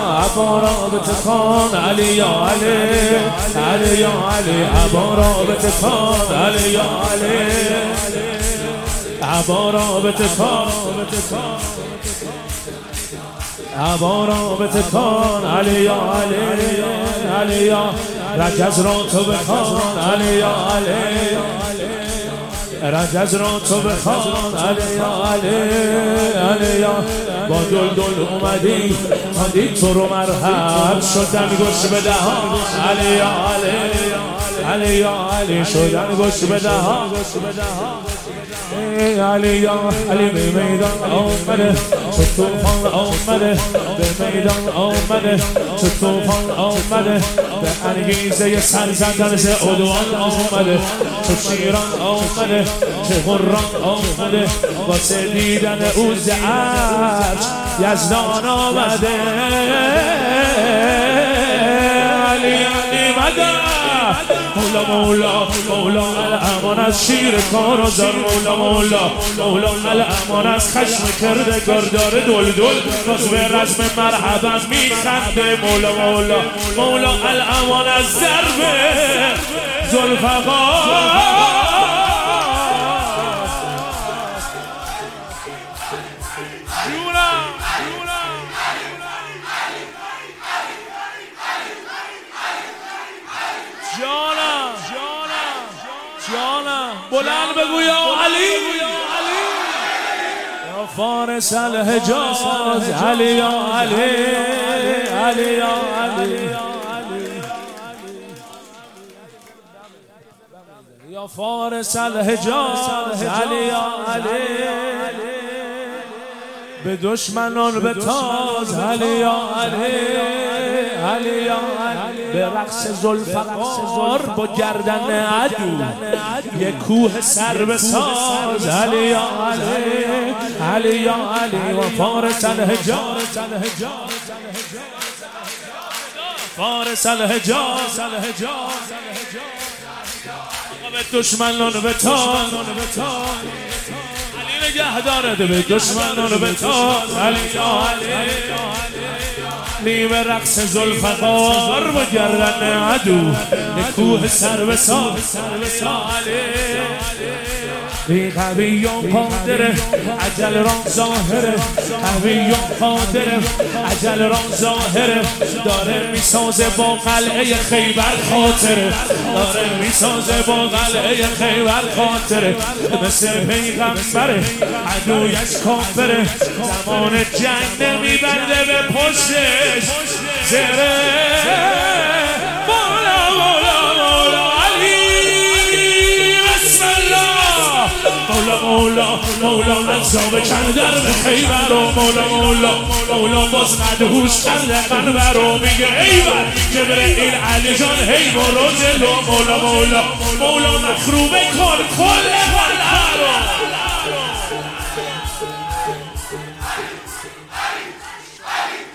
عبا را بتکان علی یا علی علی یا علی عبا را بتکان علی یا علی عبا را بتکان عبا را بتکان علی یا علی علی یا رجز را تو بخوان علی یا علی رجز را تو بخوان علی یا علی علی یا با دل اومدی تا دید تو رو مرحب شدن گوش به دهان علی یا علی علی یا علی شدن گوش به دهان علی یا علی به میدان آمده چو توفان آمده به میدان آمده چو توفان آمده به انگیزه سر زدن ز عدوان آمده چو شیران آمده چه قران آمده واسه دیدن او ز عرش یزدان آمده علی علی مدد مولا مولا مولا الامان از شیر کارزار مولا مولا مولا الامان از خشم کرده گردار دل باز به رزم مرحبا میخنده مولا مولا مولا الامان از ضرب ذوالفقار جانم بلند بگو یا علی یا فارس الحجاز علی یا علی علی یا علی یا فارس الحجاز علی یا علی به دشمنان به تاز علی یا علی علی یا علی به رقص ذوالفقار با گردن عدو یک کوه سر بساز علی یا علی علی یا علی و فارس الحجاز فارس الحجاز به دشمنان به تاز علی نگه دارد به دشمنان به تاز علی یا علی نیم رقص ذوالفقار با گردن عدو کوه سر به ساز بی قویان قادره عجل ران ظاهره قویان قادره عجل ران ظاهره داره میسازه با قلعه خیبر خاطره داره میسازه با قلعه خیبر خاطره مثل پیغمبره عدویش کافره زمان جنگ نمیبنده به پشتش زره مولا مولا مولا علی بسم الله مولا مولا مولا عذاب کندر به خیبر و مولا مولا مولا باز مدهوش کرده قنبر و میگه ایول جبرئیل علی جان هی برو جلو مولا مولا مولا مخروبه کن کل